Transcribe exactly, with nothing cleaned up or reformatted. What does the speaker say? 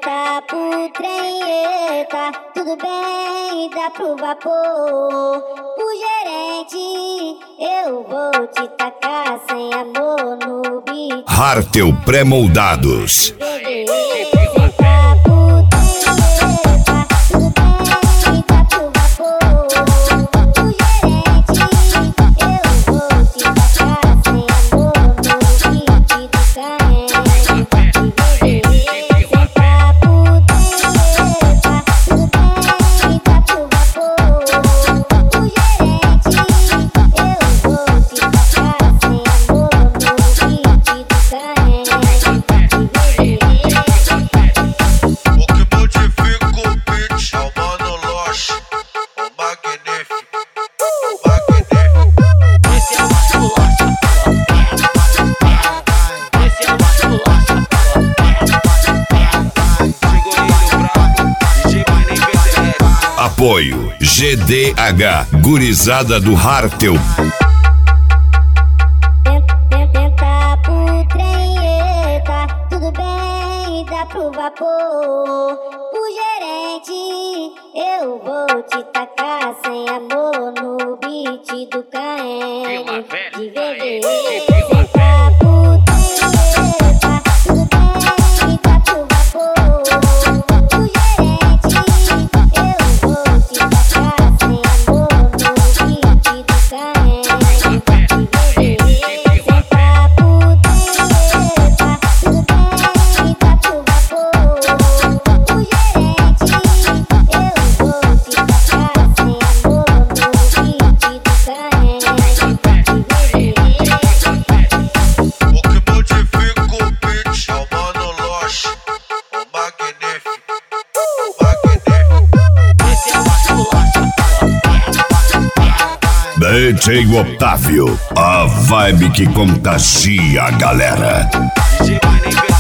Senta pro trem, eita, tudo bem, dá pro vapor. O gerente, eu vou te tacar sem amor no beat. Hartel Pré-moldados. Apoio G D H, gurizada do Hartel. Senta pro trem, eita, tudo bem, dá pro vapor. O gerente, eu vou te tacar sem amor no beat do Caem. De V D. D J Otávio, a vibe que contagia a galera.